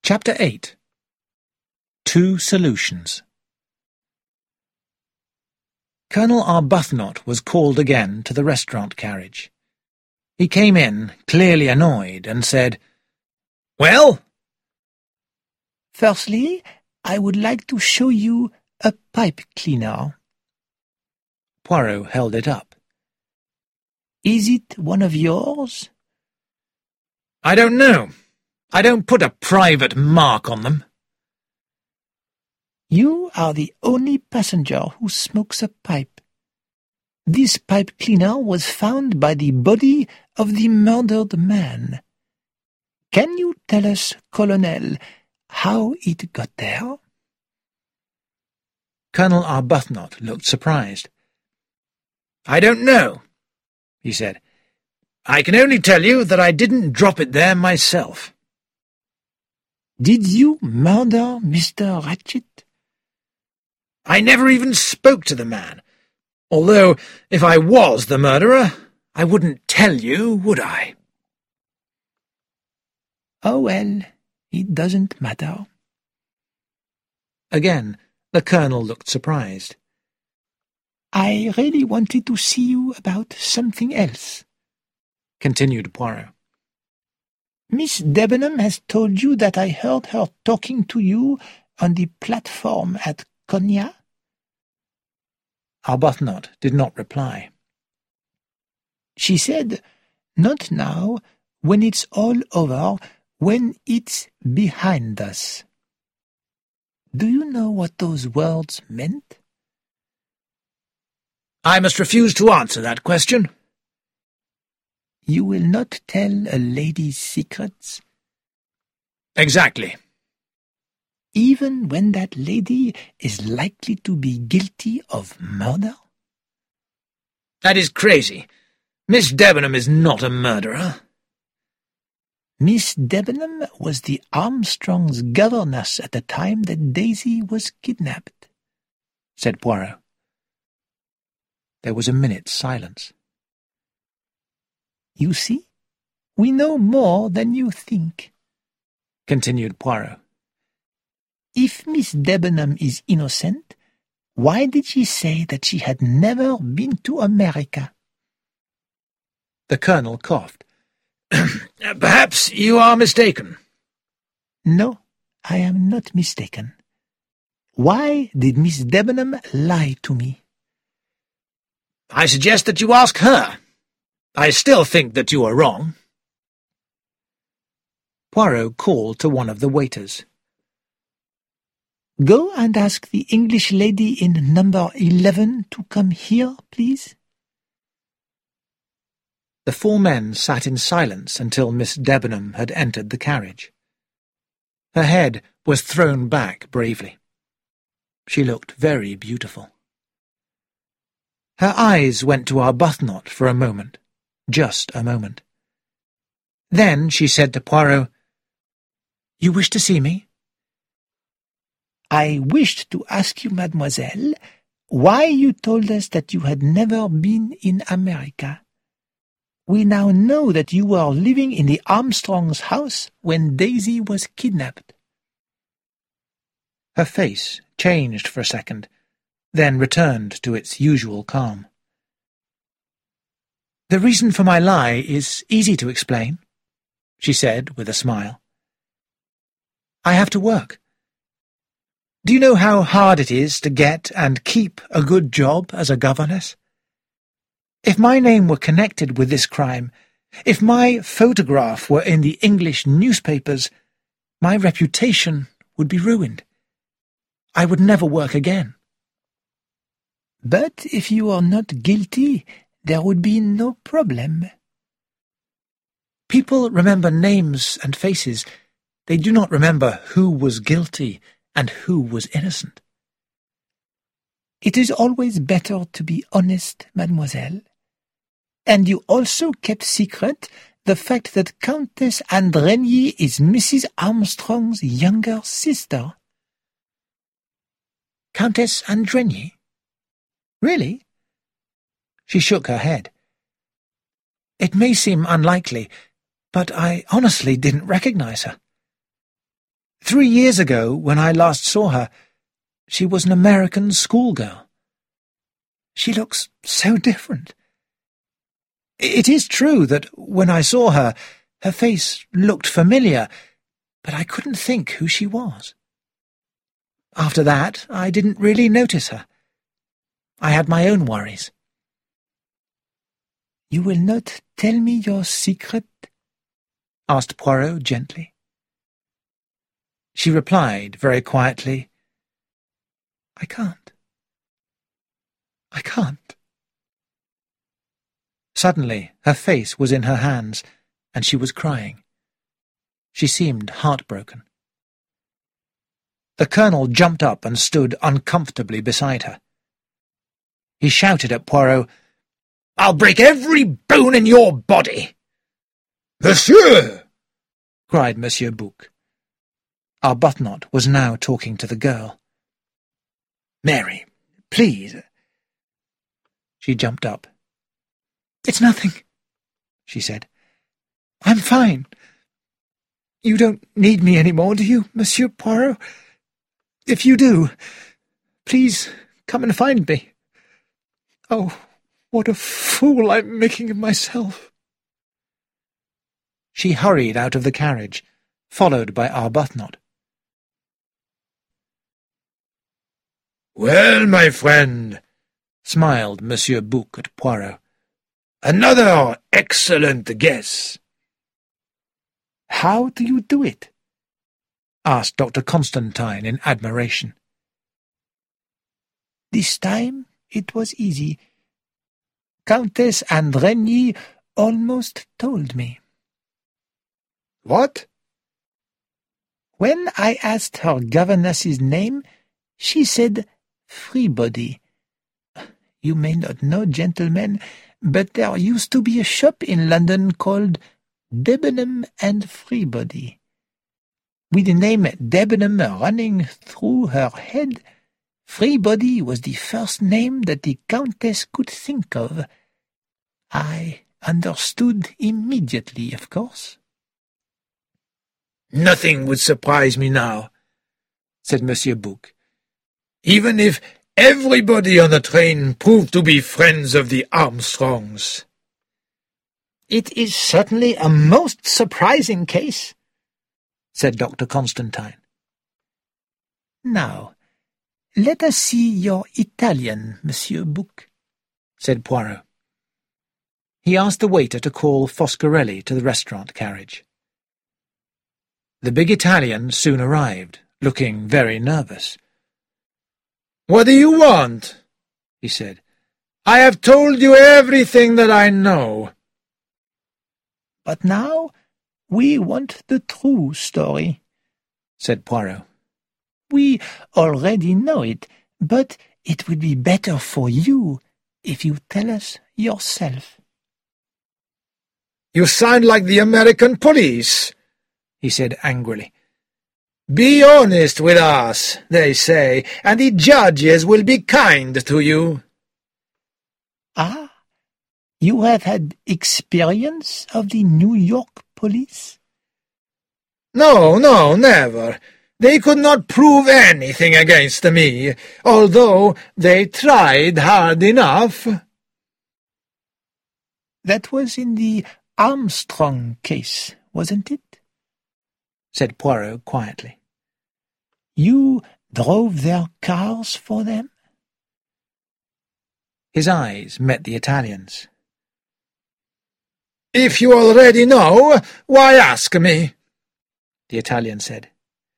Chapter 8. Two Solutions. Colonel Arbuthnot was called again to the restaurant carriage. He came in, clearly annoyed, and said, "Well?" "Firstly, I would like to show you a pipe cleaner." Poirot held it up. "Is it one of yours?" "I don't know. I don't put a private mark on them." "You are the only passenger who smokes a pipe. This pipe cleaner was found by the body of the murdered man. Can you tell us, Colonel, how it got there?" Colonel Arbuthnot looked surprised. "I don't know," he said. "I can only tell you that I didn't drop it there myself." "Did you murder Mr. Ratchett?" "I never even spoke to the man. Although, if I was the murderer, I wouldn't tell you, would I?" "Oh, well, it doesn't matter." Again, the colonel looked surprised. "I really wanted to see you about something else," continued Poirot. "Miss Debenham has told you that I heard her talking to you on the platform at Cognac?" Arbuthnot did not reply. "She said, 'Not now, when it's all over, when it's behind us.' Do you know what those words meant?" "I must refuse to answer that question." "You will not tell a lady's secrets?" "Exactly." "Even when that lady is likely to be guilty of murder?" "That is crazy. Miss Debenham is not a murderer." "Miss Debenham was the Armstrongs' governess at the time that Daisy was kidnapped," said Poirot. There was a minute's silence. "You see, we know more than you think," continued Poirot. "If Miss Debenham is innocent, why did she say that she had never been to America?" The colonel coughed. "Perhaps you are mistaken." "No, I am not mistaken. Why did Miss Debenham lie to me?" "I suggest that you ask her. I still think that you are wrong." Poirot called to one of the waiters. "Go and ask the English lady in number 11 to come here, please." The four men sat in silence until Miss Debenham had entered the carriage. Her head was thrown back bravely. She looked very beautiful. Her eyes went to Arbuthnot for a moment, just a moment. Then she said to Poirot, "You wish to see me?" "I wished to ask you, mademoiselle, why you told us that you had never been in America. We now know that you were living in the Armstrongs' house when Daisy was kidnapped." Her face changed for a second, then returned to its usual calm. "The reason for my lie is easy to explain," she said with a smile. "I have to work. Do you know how hard it is to get and keep a good job as a governess? If my name were connected with this crime, if my photograph were in the English newspapers, my reputation would be ruined. I would never work again." "But if you are not guilty, there would be no problem." "People remember names and faces. They do not remember who was guilty and who was innocent." "It is always better to be honest, mademoiselle. And you also kept secret the fact that Countess Andrenier is Mrs. Armstrong's younger sister." "Countess Andrenier? Really?" She shook her head. "It may seem unlikely, but I honestly didn't recognize her." 3 years ago, when I last saw her, she was an American schoolgirl. She looks so different. It is true that when I saw her, her face looked familiar, but I couldn't think who she was. After that, I didn't really notice her. I had my own worries. "You will not tell me your secret?" asked Poirot gently. She replied very quietly, "I can't. I can't." Suddenly, her face was in her hands, and she was crying. She seemed heartbroken. The Colonel jumped up and stood uncomfortably beside her. He shouted at Poirot, "I'll break every bone in your body!" "Monsieur!" cried Monsieur Bouc. Arbuthnot was now talking to the girl. "Mary, please." She jumped up. "It's nothing," she said. "I'm fine. You don't need me any more, do you, Monsieur Poirot? If you do, please come and find me. Oh, what a fool I'm making of myself." She hurried out of the carriage, followed by Arbuthnot. "Well, my friend," smiled Monsieur Bouc at Poirot, "another excellent guess." "How do you do it?" asked Dr. Constantine in admiration. "This time it was easy. Countess Andrigny almost told me." "What?" "When I asked her governess's name, she said Freebody. You may not know, gentlemen, but there used to be a shop in London called Debenham and Freebody. With the name Debenham running through her head, Freebody was the first name that the Countess could think of. I understood immediately, of course." "Nothing would surprise me now," said Monsieur Bouc. "Even if everybody on the train proved to be friends of the Armstrongs." "It is certainly a most surprising case," said Dr. Constantine. "Now, let us see your Italian, Monsieur Bouc," said Poirot. He asked the waiter to call Foscarelli to the restaurant carriage. The big Italian soon arrived, looking very nervous. "What do you want?" he said. "I have told you everything that I know." "But now we want the true story," said Poirot. "We already know it, but it would be better for you if you tell us yourself." "You sound like the American police," he said angrily. "Be honest with us, they say, and the judges will be kind to you." "Ah, you have had experience of the New York police?" "No, never. They could not prove anything against me, although they tried hard enough." "That was in the Armstrong case, wasn't it?" said Poirot quietly. "You drove their cars for them?" His eyes met the Italian's. "If you already know, why ask me?" the Italian said.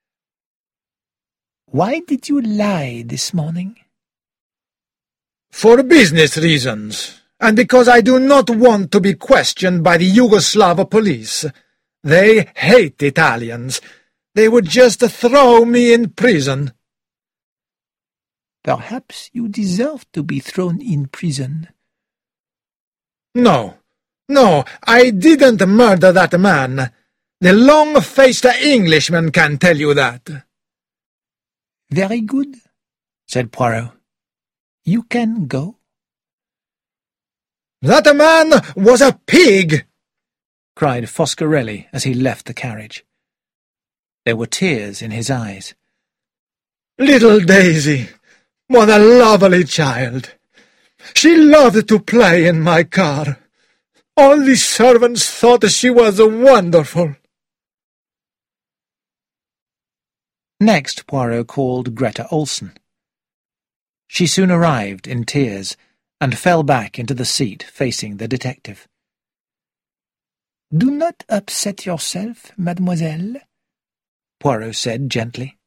"Why did you lie this morning?" "For business reasons, and because I do not want to be questioned by the Yugoslav police. They hate Italians. They would just throw me in prison." "Perhaps you deserve to be thrown in prison." No, I didn't murder that man. The long-faced Englishman can tell you that." "Very good," said Poirot. "You can go." "That man was a pig!" cried Foscarelli as he left the carriage. There were tears in his eyes. Little Daisy, what a lovely child. She loved to play in my car. All the servants thought she was wonderful. Next, Poirot called Greta Olsen. She soon arrived in tears and fell back into the seat facing the detective. "Do not upset yourself, mademoiselle," Poirot said gently.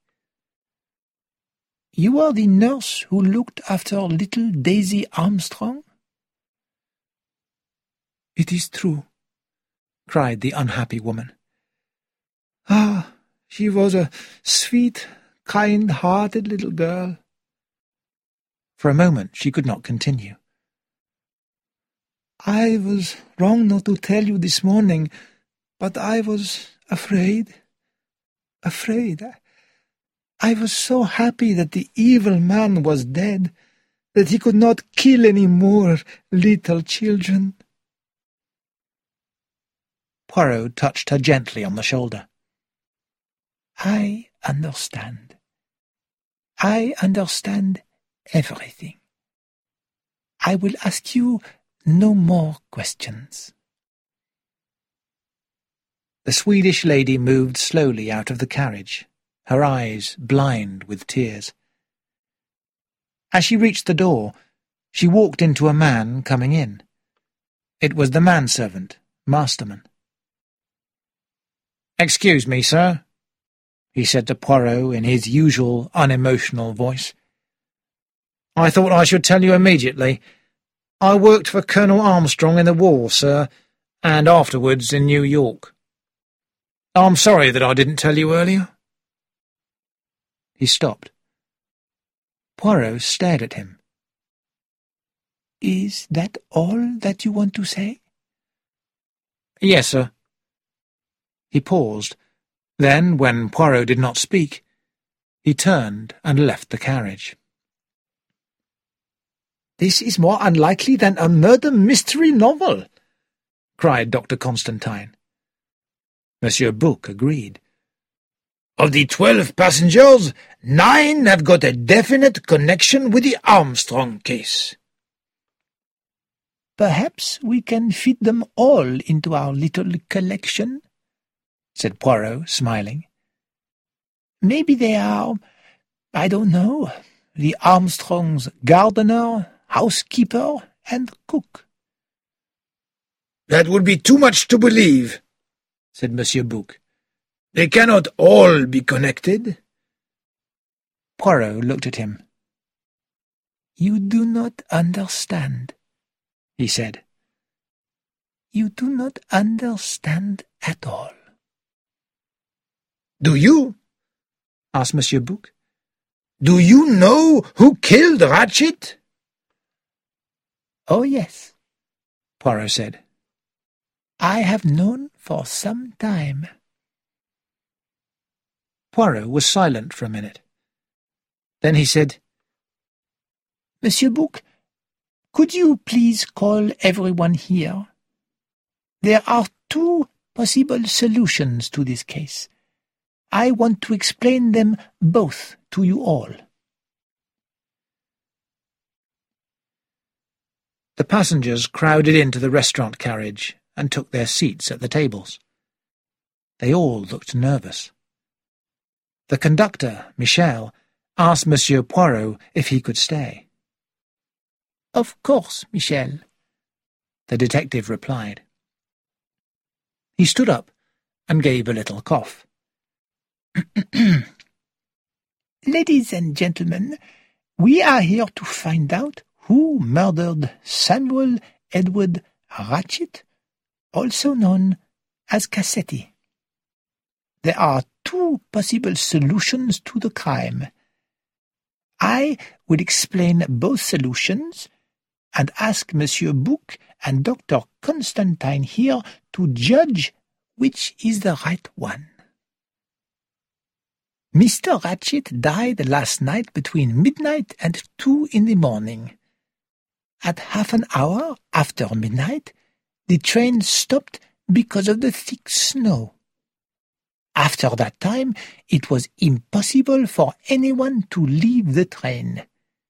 "You are the nurse who looked after little Daisy Armstrong?" "It is true," cried the unhappy woman. "Ah, she was a sweet, kind-hearted little girl." For a moment she could not continue. "I was wrong not to tell you this morning, but I was afraid. I was so happy that the evil man was dead, that he could not kill any more little children." Poirot touched her gently on the shoulder. "I understand. I understand everything. I will ask you no more questions." The Swedish lady moved slowly out of the carriage, her eyes blind with tears. As she reached the door, she walked into a man coming in. It was the manservant, Masterman. "Excuse me, sir," he said to Poirot in his usual unemotional voice. "I thought I should tell you immediately. I worked for Colonel Armstrong in the war, sir, and afterwards in New York. I'm sorry that I didn't tell you earlier." He stopped. Poirot stared at him. "Is that all that you want to say?" "Yes, sir." He paused. Then, when Poirot did not speak, he turned and left the carriage. "This is more unlikely than a murder mystery novel," cried Dr. Constantine. Monsieur Bouc agreed. "Of the 12 passengers, 9 have got a definite connection with the Armstrong case." "Perhaps we can fit them all into our little collection," said Poirot, smiling. "Maybe they are, I don't know, the Armstrongs' gardener, housekeeper, and cook." "That would be too much to believe," said Monsieur Bouc. "They cannot all be connected." Poirot looked at him. "You do not understand," he said. "You do not understand at all." "Do you?" asked Monsieur Bouc. "Do you know who killed Ratchett?" "Oh, yes," Poirot said. "I have known for some time." Poirot was silent for a minute. Then he said, "Monsieur Bouc, could you please call everyone here? There are 2 possible solutions to this case. I want to explain them both to you all." The passengers crowded into the restaurant carriage and took their seats at the tables. They all looked nervous. The conductor, Michel, asked Monsieur Poirot if he could stay. "Of course, Michel," the detective replied. He stood up and gave a little cough. "Ladies and gentlemen, we are here to find out who murdered Samuel Edward Ratchett, also known as Cassetti. There are 2 possible solutions to the crime. I will explain both solutions and ask Monsieur Bouc and Dr. Constantine here to judge which is the right one. Mr. Ratchett died last night between midnight and 2 in the morning. At half an hour after midnight, the train stopped because of the thick snow. After that time, it was impossible for anyone to leave the train.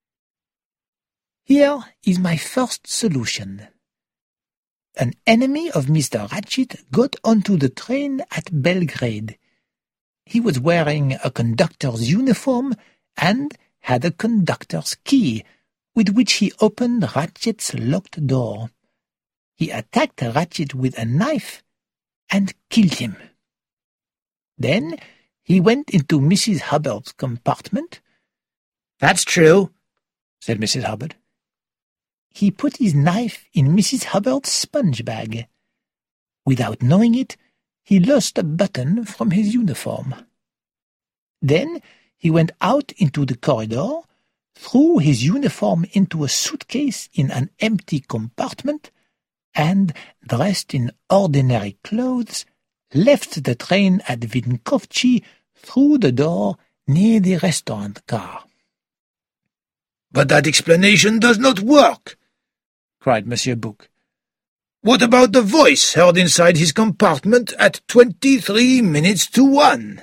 Here is my first solution. An enemy of Mr. Ratchet got onto the train at Belgrade. He was wearing a conductor's uniform and had a conductor's key, with which he opened Ratchet's locked door. He attacked Ratchet with a knife and killed him. Then he went into Mrs. Hubbard's compartment. "That's true," said Mrs. Hubbard. He put his knife in Mrs. Hubbard's sponge bag. Without knowing it, he lost a button from his uniform. Then he went out into the corridor, threw his uniform into a suitcase in an empty compartment, and, dressed in ordinary clothes, left the train at Vinkovci through the door near the restaurant car. "But that explanation does not work," cried Monsieur Bouc. "What about the voice heard inside his compartment at 23 minutes to 1?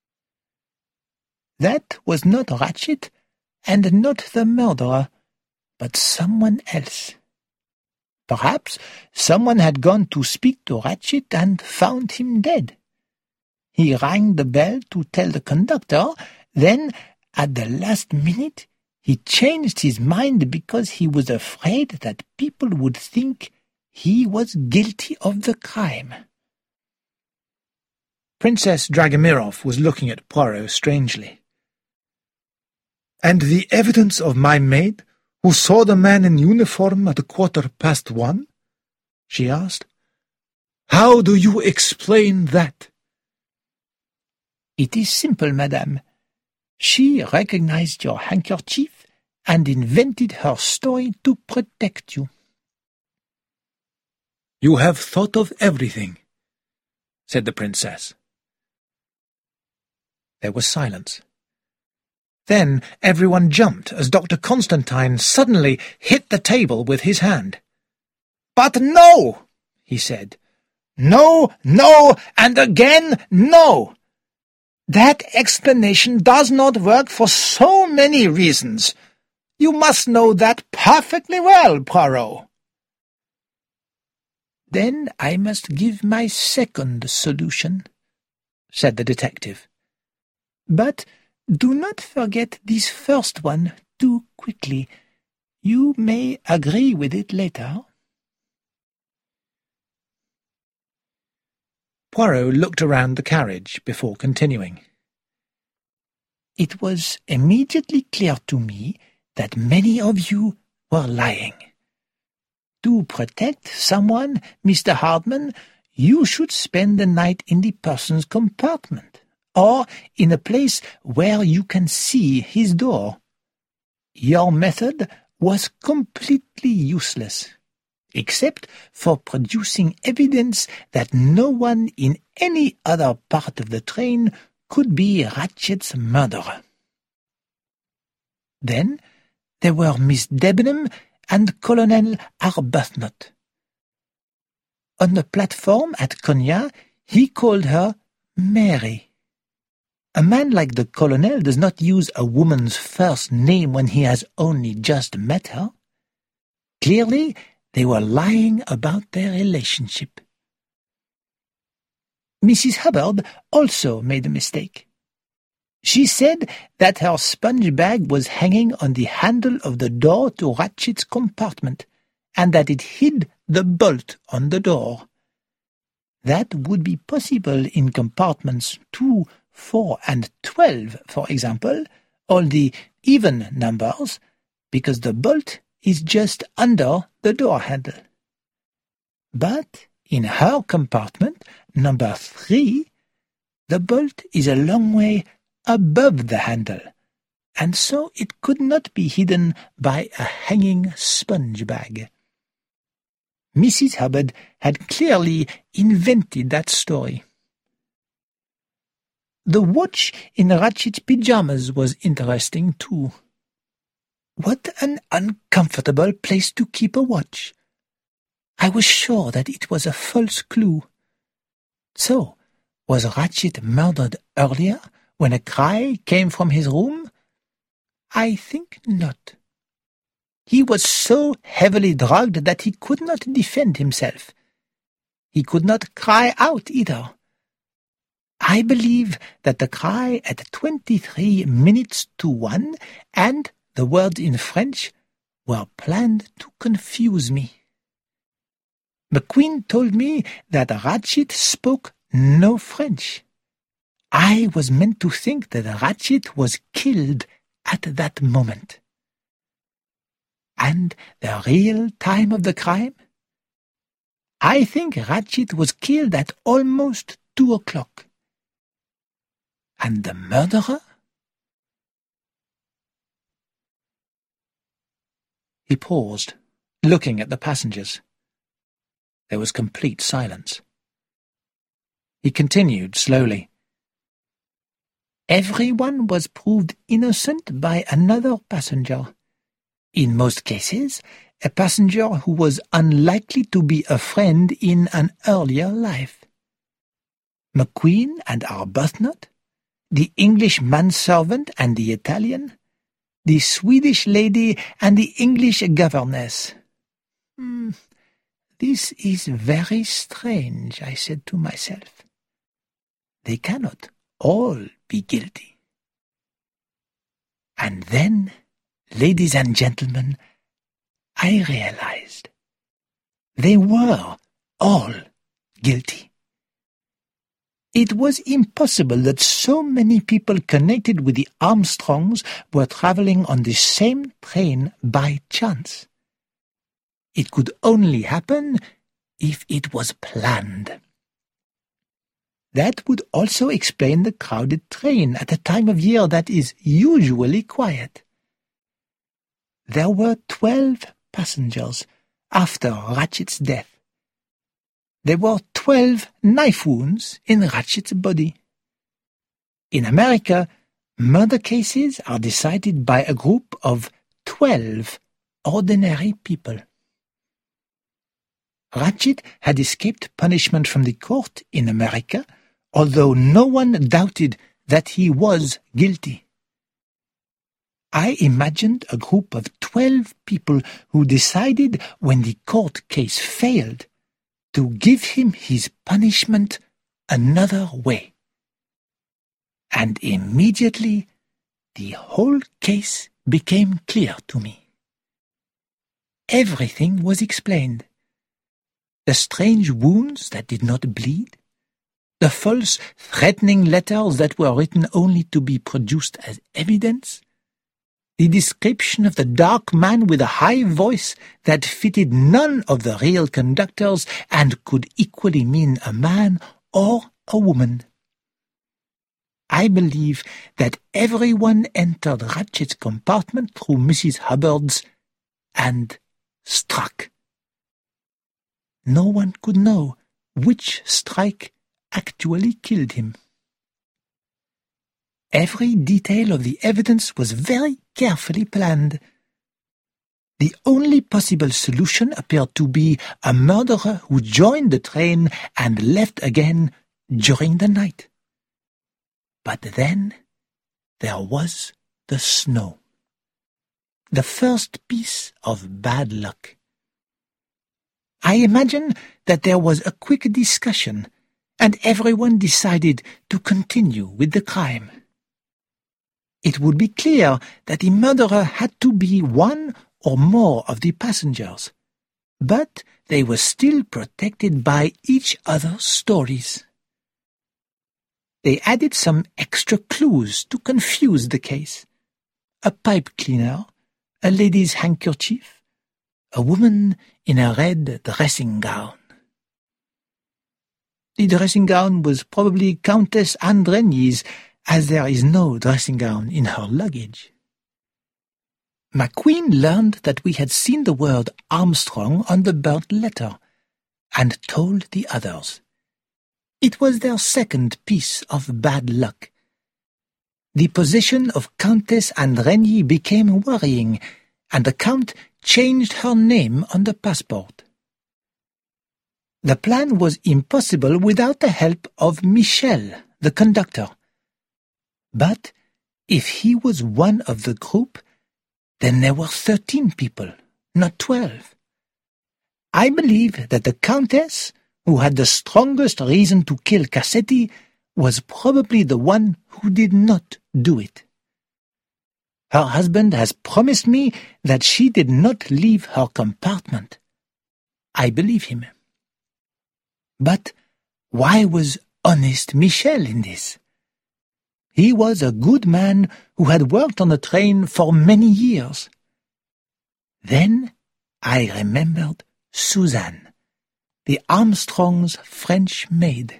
That was not Ratchet, and not the murderer, but someone else. Perhaps someone had gone to speak to Ratchet and found him dead. He rang the bell to tell the conductor, then, at the last minute, he changed his mind because he was afraid that people would think he was guilty of the crime." Princess Dragomirov was looking at Poirot strangely. "And the evidence of my maid, who saw the man in uniform at 1:15? she asked. "How do you explain that?" "It is simple, madame. She recognized your handkerchief and invented her story to protect you." "You have thought of everything," said the princess. There was silence. Then everyone jumped as Dr. Constantine suddenly hit the table with his hand. "But no!" he said. "No, no, and again no! That explanation does not work for so many reasons. You must know that perfectly well, Poirot." "Then I must give my second solution," said the detective. "But do not forget this first one too quickly. You may agree with it later." Poirot looked around the carriage before continuing. "It was immediately clear to me that many of you were lying. To protect someone, Mr. Hardman, you should spend the night in the person's compartment, or in a place where you can see his door. Your method was completely useless, except for producing evidence that no one in any other part of the train could be Ratchet's murderer. Then there were Miss Debenham and Colonel Arbuthnot. On the platform at Konya, he called her Mary. A man like the colonel does not use a woman's first name when he has only just met her. Clearly, they were lying about their relationship. Mrs. Hubbard also made a mistake. She said that her sponge bag was hanging on the handle of the door to Ratchet's compartment, and that it hid the bolt on the door. That would be possible in compartments 2, 4, and 12, for example, all the even numbers, because the bolt is just under the door handle. But in her compartment, number 3, the bolt is a long way above the handle, and so it could not be hidden by a hanging sponge bag. Mrs. Hubbard had clearly invented that story. The watch in Ratchet's pyjamas was interesting, too. What an uncomfortable place to keep a watch! I was sure that it was a false clue. So, Was Ratchit murdered earlier, when a cry came from his room? I think not. He was so heavily drugged that he could not defend himself. He could not cry out either. I believe that the cry at 23 minutes to 1 and the words in French were planned to confuse me. McQueen told me that Ratchit spoke no French. I was meant to think that Ratchit was killed at that moment. And the real time of the crime? I think Ratchit was killed at almost 2 o'clock. And the murderer? He paused, looking at the passengers. There was complete silence. He continued slowly. Everyone was proved innocent by another passenger. In most cases, a passenger who was unlikely to be a friend in an earlier life. McQueen and Arbuthnot, the English manservant and the Italian, the Swedish lady and the English governess. This is very strange, I said to myself. They cannot all be guilty. And then, ladies and gentlemen, I realized they were all guilty. It was impossible that so many people connected with the Armstrongs were traveling on the same train by chance. It could only happen if it was planned. That would also explain the crowded train at a time of year that is usually quiet. There were 12 passengers after Ratchit's death. There were 12 knife wounds in Ratchit's body. In America, murder cases are decided by a group of 12 ordinary people. Ratchit had escaped punishment from the court in America, although no one doubted that he was guilty. I imagined a group of 12 people who decided, when the court case failed, to give him his punishment another way. And immediately the whole case became clear to me. Everything was explained. The strange wounds that did not bleed, the false, threatening letters that were written only to be produced as evidence, the description of the dark man with a high voice that fitted none of the real conductors and could equally mean a man or a woman. I believe that everyone entered Ratchit's compartment through Mrs. Hubbard's and struck. No one could know which strike actually killed him. Every detail of the evidence was very carefully planned. The only possible solution appeared to be a murderer who joined the train and left again during the night. But then there was the snow. The first piece of bad luck. I imagine that there was a quick discussion, and everyone decided to continue with the crime. It would be clear that the murderer had to be one or more of the passengers, but they were still protected by each other's stories. They added some extra clues to confuse the case. A pipe cleaner, a lady's handkerchief, a woman in a red dressing gown. The dressing gown was probably Countess Andrenyi's, as there is no dressing gown in her luggage. McQueen learned that we had seen the word Armstrong on the burnt letter, and told the others. It was their second piece of bad luck. The position of Countess Andrenyi became worrying, and the Count changed her name on the passport. The plan was impossible without the help of Michel, the conductor. But if he was one of the group, then there were 13 people, not 12. I believe that the Countess, who had the strongest reason to kill Cassetti, was probably the one who did not do it. Her husband has promised me that she did not leave her compartment. I believe him. But why was honest Michel in this? He was a good man who had worked on the train for many years. Then I remembered Suzanne, the Armstrongs' French maid.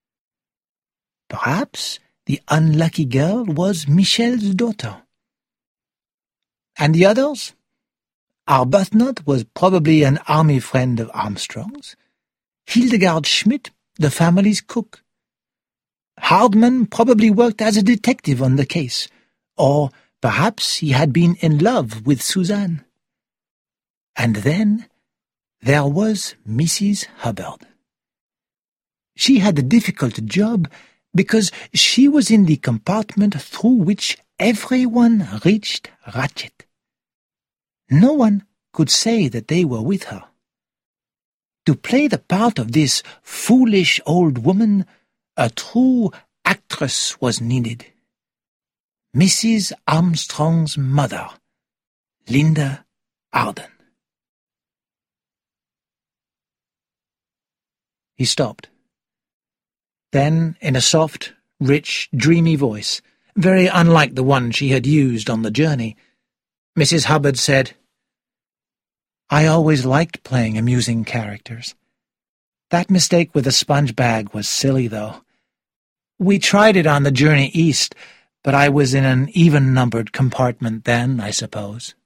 Perhaps the unlucky girl was Michel's daughter. And the others? Arbuthnot was probably an army friend of Armstrong's. Hildegard Schmidt, the family's cook. Hardman probably worked as a detective on the case, or perhaps he had been in love with Suzanne. And then there was Mrs. Hubbard. She had a difficult job because she was in the compartment through which everyone reached Ratchet. No one could say that they were with her. To play the part of this foolish old woman, a true actress was needed. Mrs. Armstrong's mother, Linda Arden. He stopped. Then, in a soft, rich, dreamy voice, very unlike the one she had used on the journey, Mrs. Hubbard said, "I always liked playing amusing characters. That mistake with the sponge bag was silly, though. We tried it on the journey east, but I was in an even-numbered compartment then, I suppose."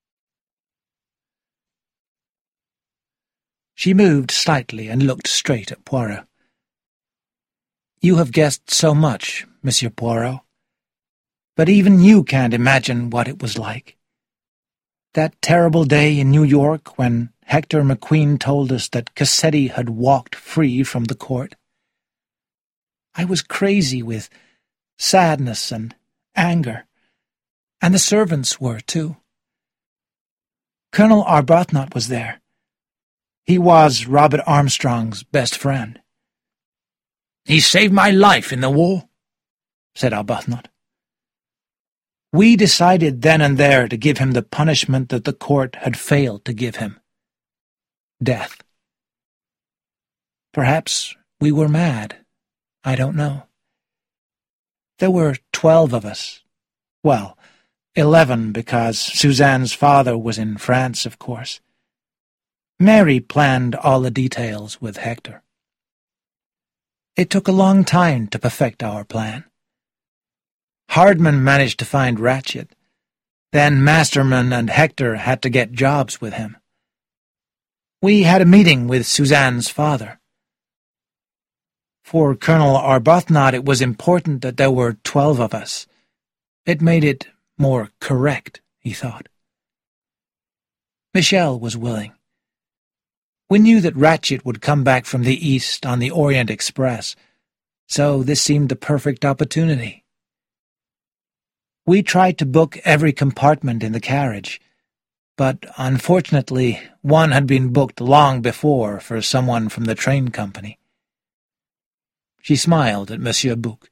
She moved slightly and looked straight at Poirot. "You have guessed so much, Monsieur Poirot. But even you can't imagine what it was like. That terrible day in New York when Hector McQueen told us that Cassetti had walked free from the court. I was crazy with sadness and anger, and the servants were, too. Colonel Arbuthnot was there. He was Robert Armstrong's best friend. "He saved my life in the war," said Arbuthnot. "We decided then and there to give him the punishment that the court had failed to give him. Death. Perhaps we were mad. I don't know. There were 12 of us. Well, 11 because Suzanne's father was in France, of course. Mary planned all the details with Hector. It took a long time to perfect our plan. Hardman managed to find Ratchet. Then Masterman and Hector had to get jobs with him. We had a meeting with Suzanne's father. For Colonel Arbuthnot, it was important that there were 12 of us. It made it more correct, he thought. Michel was willing. We knew that Ratchet would come back from the east on the Orient Express, so this seemed the perfect opportunity. We tried to book every compartment in the carriage, but unfortunately one had been booked long before for someone from the train company. She smiled at Monsieur Bouc.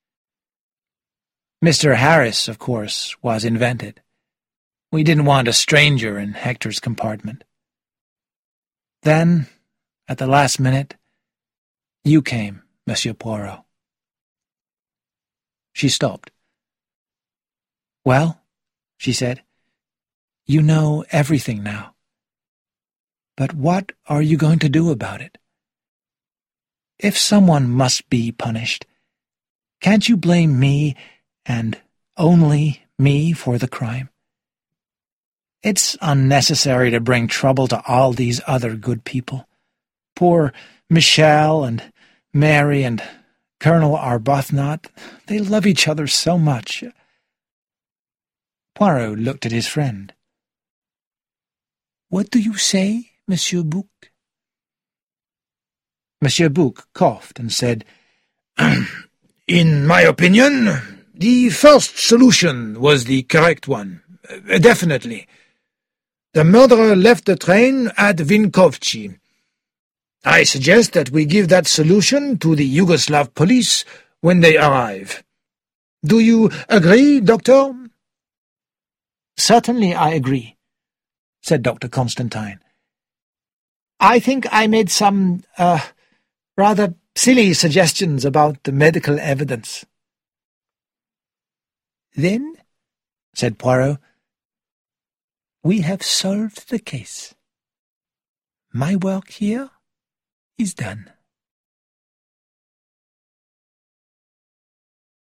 Mr. Harris, of course, was invented. We didn't want a stranger in Hector's compartment. Then, at the last minute, you came, Monsieur Poirot. She stopped. "Well," she said, "you know everything now. But what are you going to do about it? If someone must be punished, can't you blame me, and only me, for the crime? It's unnecessary to bring trouble to all these other good people. Poor Michel and Mary and Colonel Arbuthnot, they love each other so much." Poirot looked at his friend. "What do you say, Monsieur Bouc?" Monsieur Bouc coughed and said, In my opinion, the first solution was the correct one. Definitely. The murderer left the train at Vinkovci. I suggest that we give that solution to the Yugoslav police when they arrive. Do you agree, Doctor? Certainly I agree, said Dr. Constantine. I think I made some, rather silly suggestions about the medical evidence. Then, said Poirot, we have solved the case. My work here is done.